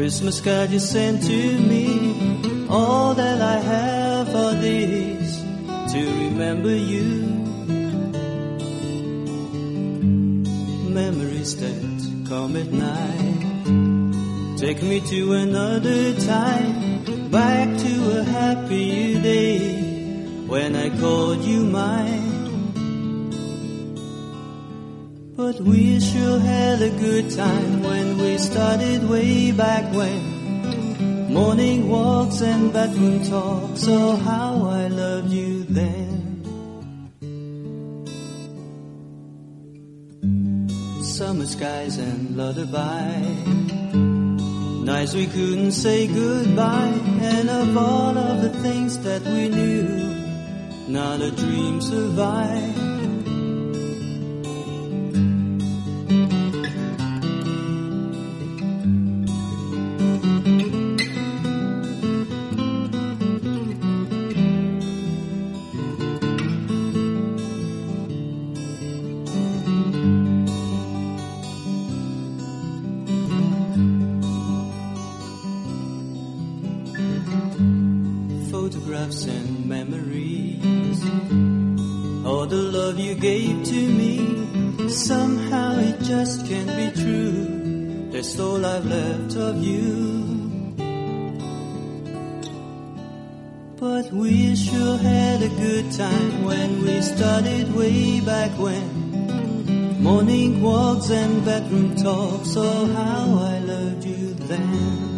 Christmas card you sent to me. All that I have are these to remember you. Memories that come at night take me to another time, back to a happier day when I called you mine. But we sure had a good time when we started way back when. Morning walks and bedroom talks, oh how I loved you then. Summer skies and lullaby, nights we couldn't say goodbye, and of all of the things that we knew, not a dream survived. Photographs and memories, all the love you gave to me, somehow it just can't be true. That's all I've left of you. But we sure had a good time when we started way back when. Morning walks and bedroom talks, oh how I loved you then.